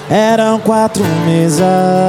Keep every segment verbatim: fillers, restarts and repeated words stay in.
Eram quatro mesas,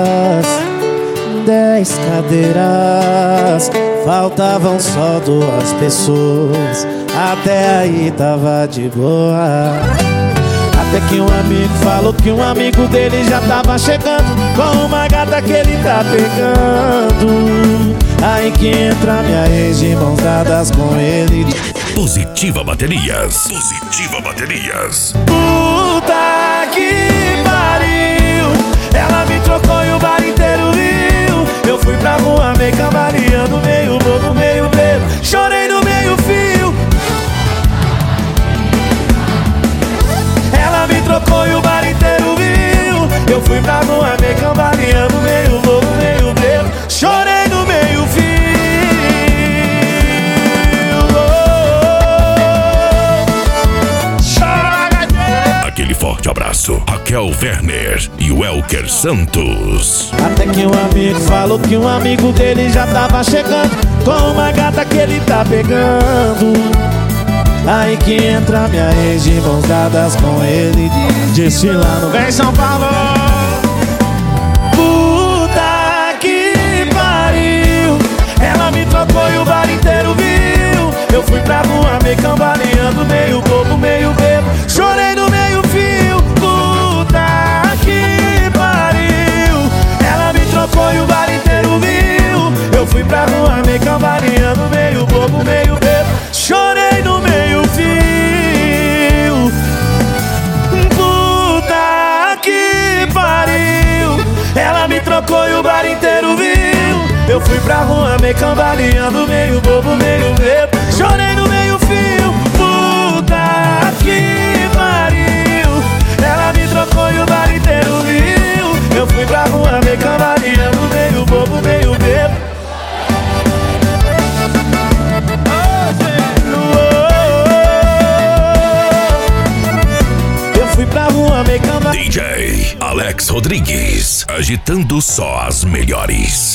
dez cadeiras, faltavam só duas pessoas. Até aí tava de boa. Até que um amigo falou que um amigo dele já tava chegando com uma gata que ele tá pegando. Aí que entra minha ex de mãos dadas com ele. Positiva Baterias. Positiva Baterias. Puta que pariu, ela me trocou e o bar inteiro viu. Eu fui pra rua meio cambaleando, meio bobo, meio bebo, chorei no meio fio. Ela me trocou e o bar inteiro viu. Eu fui pra rua meio cambaleando, meio bobo, meio bebo, chorei no meio fio. Aquele forte abraço, Raquel Werner e o Elker Santos. Até que um amigo falou que um amigo dele já tava chegando com uma gata que ele tá pegando. Aí que entra minha ex de mãos dadas com ele, desfilando. Vem São Paulo! Puta que pariu, ela me trocou e o bar inteiro viu. Eu fui pra rua meio cambaleando, meio bobo, meio bebo, chorei no meio fio. Puta que pariu, ela me trocou e o bar inteiro viu. Eu fui pra rua meio cambaleando, meio bobo, meio bebo, chorei no meio fio. Puta que pariu, ela me trocou e o bar inteiro viu. Eu fui pra rua meio cambaleando, meio bobo, meio bebo, chorei no meio fio. Puta que pariu, ela me trocou e o bar inteiro viu. Eu fui pra rua meio cambaleando, meio bobo, meio bebo. Eu fui pra rua meio cambaleando. D J Alex Rodrigues, agitando só as melhores.